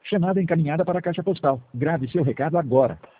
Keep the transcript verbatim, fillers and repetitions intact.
Chamada encaminhada para a caixa postal. Grave seu recado agora.